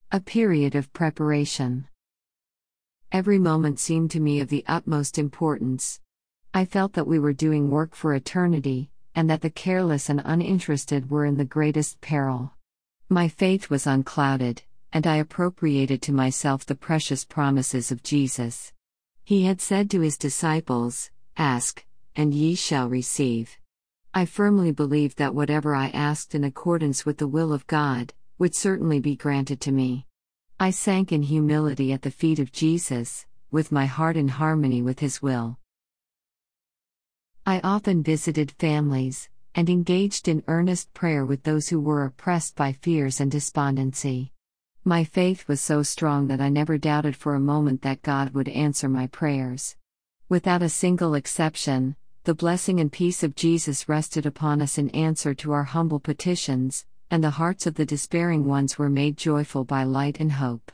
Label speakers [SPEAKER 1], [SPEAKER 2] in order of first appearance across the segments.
[SPEAKER 1] A period of preparation. Every moment seemed to me of the utmost importance. I felt that we were doing work for eternity, and that the careless and uninterested were in the greatest peril. My faith was unclouded, and I appropriated to myself the precious promises of Jesus. He had said to his disciples, "Ask, and ye shall receive." I firmly believed that whatever I asked in accordance with the will of God, would certainly be granted to me. I sank in humility at the feet of Jesus, with my heart in harmony with his will. I often visited families, and engaged in earnest prayer with those who were oppressed by fears and despondency. My faith was so strong that I never doubted for a moment that God would answer my prayers. Without a single exception, the blessing and peace of Jesus rested upon us in answer to our humble petitions, and the hearts of the despairing ones were made joyful by light and hope.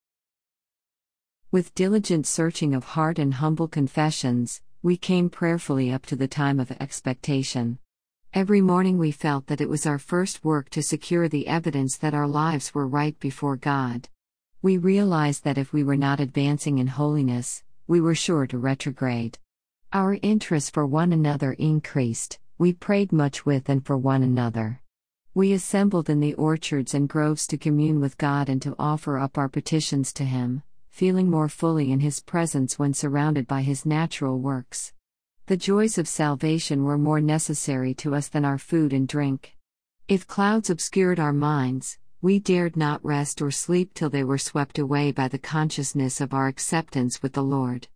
[SPEAKER 1] With diligent searching of heart and humble confessions, we came prayerfully up to the time of expectation. Every morning we felt that it was our first work to secure the evidence that our lives were right before God. We realized that if we were not advancing in holiness, we were sure to retrograde. Our interest for one another increased, we prayed much with and for one another. We assembled in the orchards and groves to commune with God and to offer up our petitions to Him, feeling more fully in His presence when surrounded by His natural works. The joys of salvation were more necessary to us than our food and drink. If clouds obscured our minds, we dared not rest or sleep till they were swept away by the consciousness of our acceptance with the Lord.